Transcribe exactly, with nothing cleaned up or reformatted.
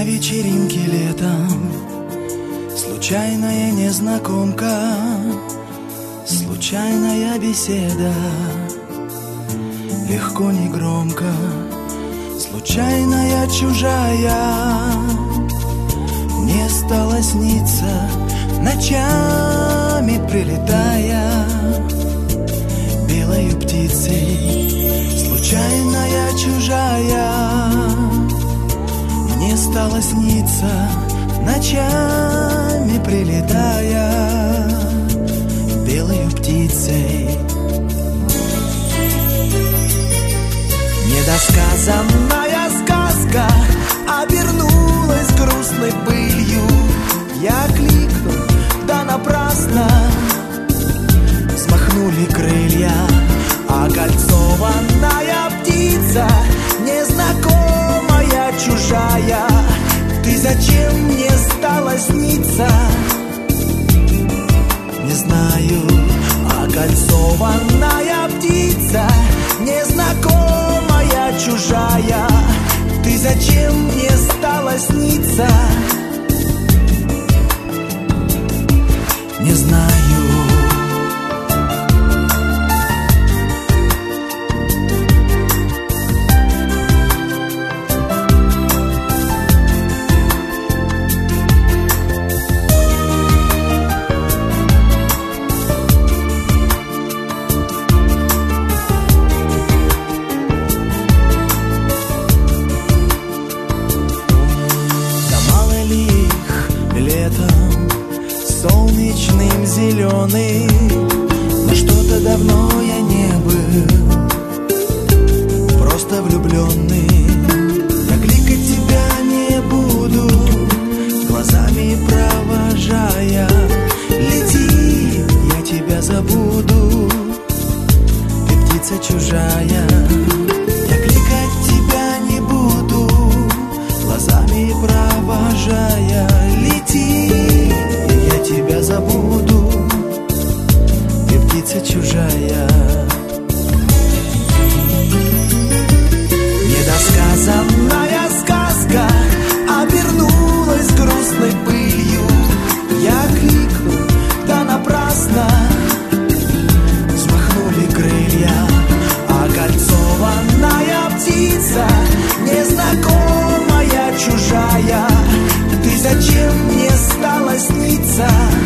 вечеринке летом случайная незнакомка, случайная беседа, легко, негромко, случайная чужая. Мне стало сниться, ночами прилетая белою птицей, случайная чужая. Мне стало сниться, ночами прилетая белою птицей. Недосказанная сказка обернулась грустной пылью. Я кликнул, да напрасно взмахнули крылья. Окольцованная птица, незнакомая, чужая. Ты зачем мне стала сниться? Не знаю. Окольцованная птица, незнакомая, чужая. Ты зачем мне стала сниться? Не знаю. Солнечным, зеленым, но что-то давно я не был просто влюбленный. Я кликать тебя не буду, глазами провожая. Лети, я тебя забуду, ты птица чужая. Я кликать тебя не буду, глазами провожая. Лети, я тебя забуду, ты птица чужая. Недосказанная сказка обернулась грустной пылью. Я кликнул, да напрасно взмахнули крылья. Окольцованная птица, незнакомая, чужая. Ты зачем мне стала сниться?